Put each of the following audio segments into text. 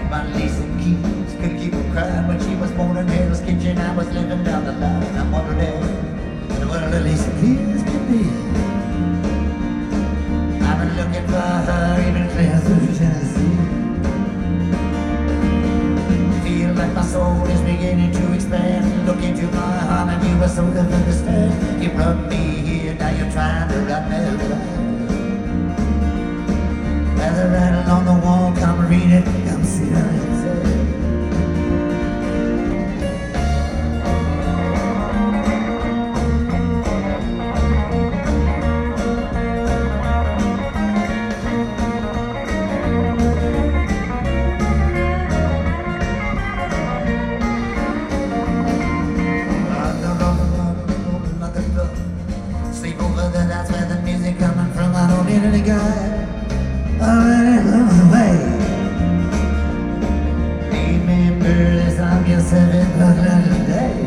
My Lisa Keys could keep her crying when she was born in Hell's Kitchen. I was living down the line. I'm wondering what a Lisa Keys could be. I've been looking for her even clear through Tennessee. Feel like my soul is beginning to expand. Look into my heart and you were so good to understand. You brought me here, now you're trying to run me away. As I write on the wall, come read it, come see what it says. Sleep over there, that's where the music coming from. I don't need any guy. I'm your 7 o'clock today.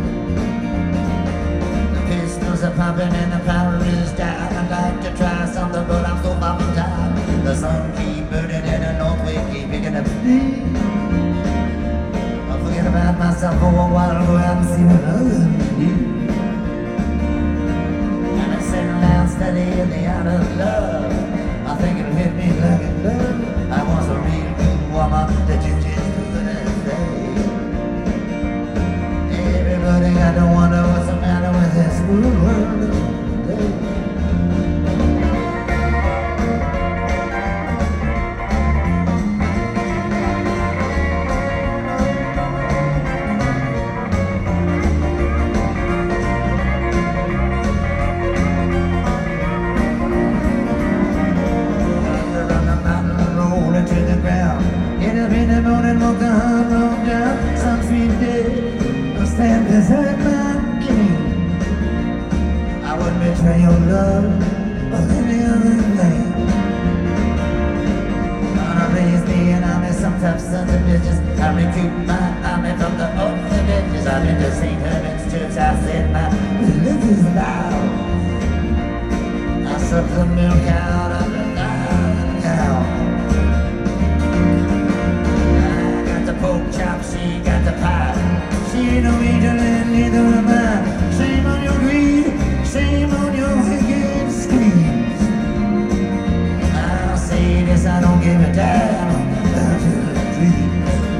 The pistols are popping and the power is down. I'd like to try something, but I'm so far from time. The sun keep burning and the north wind keep picking up speed. I'll forget about myself for a while and go out and see what others do. And I'm sitting down steady in the art of love. I think it'll hit me like a glove. I want a real good woman that you just do that day. I don't wonder what's the matter with this world today. Run the mountain, roll it to the ground. Get up in the morning, walk the hard road down. Some sweet day. Stand beside my king. I wouldn't betray your love or any other thing. Gonna raise me an army, some tough sons of bitches. I recruit my army from the orphanages. I've been to St. Herman's Church, I said my religious vows. I sucked the milk out of the cow. I got the pork chop, she got the pie. She ain't no angel and neither am I. Shame on your greed, shame on your wicked schemes. I'll say this, I don't give a damn about your dreams.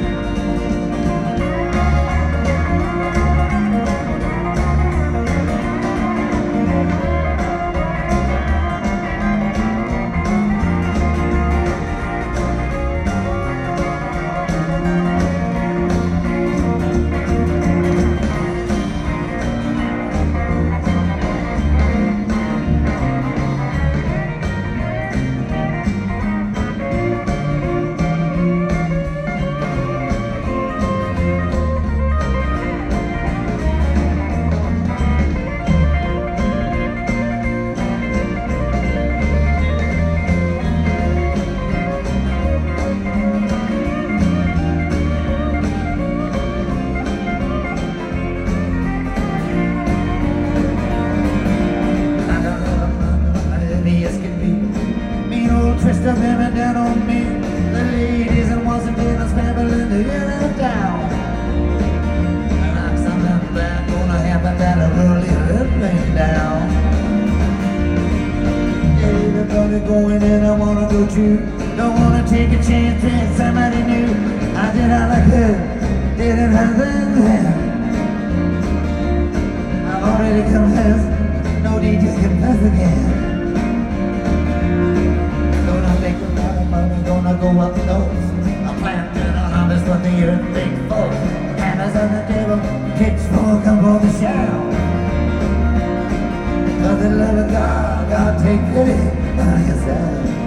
Twist of women down on me. The ladies in Washington are scrambling to get us down. Knock something bad gonna happen that'll really let me down. Everybody going in, I wanna go too. Don't wanna take a chance with somebody new. I did all I could, didn't have them. I've already confessed, no need to confess again. Gonna go up north. I'm planting a harvest for the earth big forth. Hammers on the table, pitchfork up on the shelf. For the love of God, God take pity on yourself.